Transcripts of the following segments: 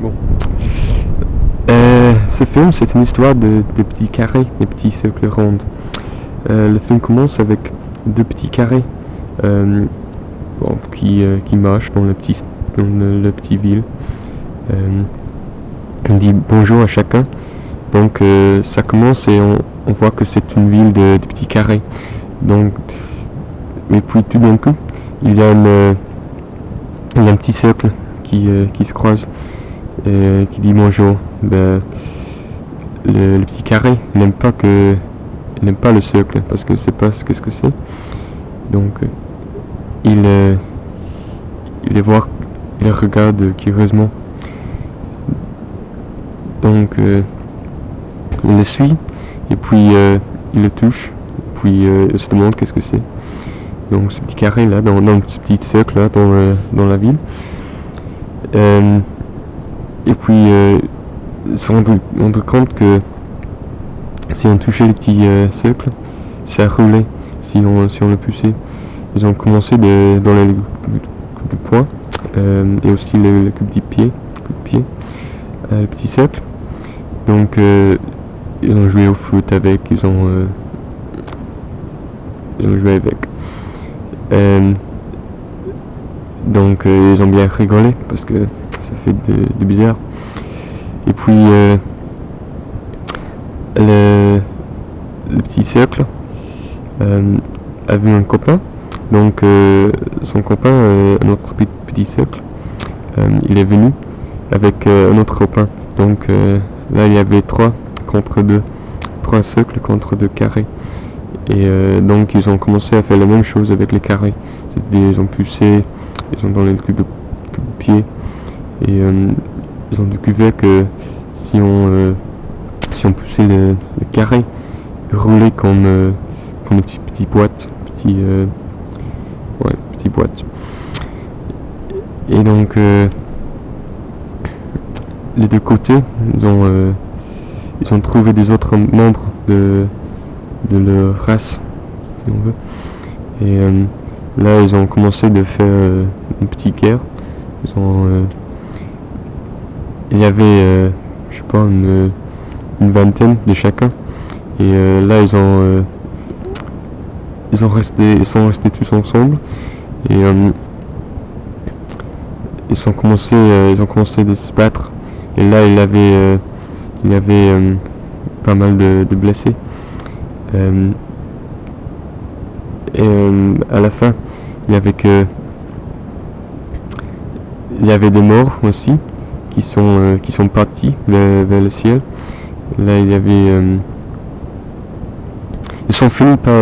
Bon. Ce film, c'est une histoire de petits carrés, des petits cercles ronds. Le film commence avec deux petits carrés qui marchent dans le petit ville. On dit bonjour à chacun. Donc ça commence et on voit que c'est une ville de petits carrés. Donc, et puis tout d'un coup, il y a un petit cercle qui se croise et qui dit bonjour. Le petit carré n'aime pas le cercle parce que c'est pas ce que c'est. Donc il les voit, il les regarde curieusement. Donc il le suit et puis il le touche. Puis il se demande qu'est-ce que c'est. Donc ce petit carré là, dans ce petit cercle là, dans la ville. Et puis ils se rendent compte que si on touchait le petit cercle, ça roulait si on le poussait. Ils ont commencé dans les coups de poing et aussi le coup de pied, le petit cercle. Donc ils ont joué au foot avec, ils ont joué avec. Donc ils ont bien rigolé parce que ça fait de bizarre. Et puis le petit cercle a vu un copain. Donc son copain, un autre petit cercle, il est venu avec un autre copain. Donc là il y avait 3 cercles contre 2 carrés. Et donc ils ont commencé à faire la même chose avec les carrés. Ils ont poussé, ils ont donné le coup de pied. Et ils ont découvert que si on poussait le carré, il roulait comme une petite boîte. Petite boîte. Et donc les deux côtés, ils ont trouvé des autres membres de leur race, si on veut. Et là, ils ont commencé de faire une petite guerre. Il y avait, je sais pas, une vingtaine de chacun. Et là, ils sont restés tous ensemble. Et ils ont commencé de se battre. Et là, il y avait pas mal de blessés. Et à la fin, il y avait des morts aussi qui sont partis vers le ciel. Là, ils sont finis par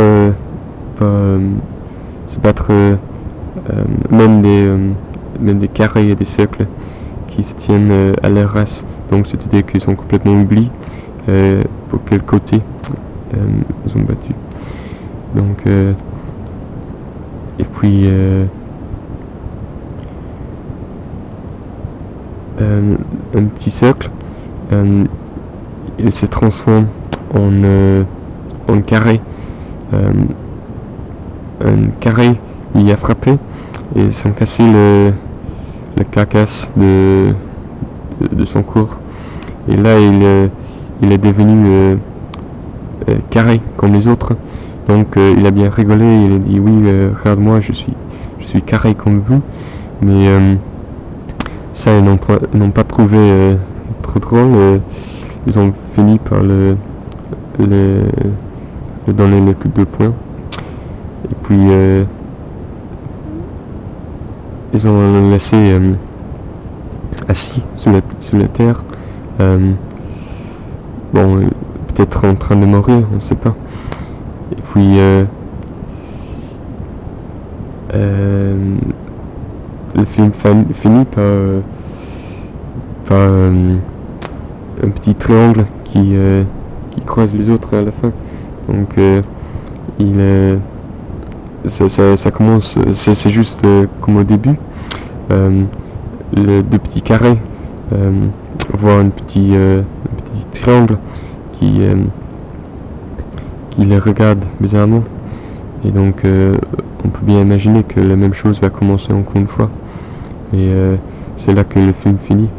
se battre, même des carrés et des cercles qui se tiennent à leur race. Donc c'est-à-dire qu'ils sont complètement oubliés pour quel côté ils ont battu. Donc et puis un petit cercle, il se transforme en carré. Un carré lui a frappé et ils ont cassé le carcasse de son corps. Et là il est devenu carré comme les autres. Donc il a bien rigolé, il a dit oui, regarde-moi, je suis carré comme vous. Mais ça, ils n'ont pas trouvé trop drôle. Ils ont fini par le donner le coup de poing. Et puis ils ont le laissé assis sous la terre. Bon, peut-être en train de mourir, on ne sait pas. Et puis le film finit par un petit triangle qui croise les autres à la fin. Donc ça commence, c'est juste comme au début. Les deux petits carrés voient un petit triangle qui les regarde bizarrement. Et donc on peut bien imaginer que la même chose va commencer encore une fois. Et c'est là que le film finit.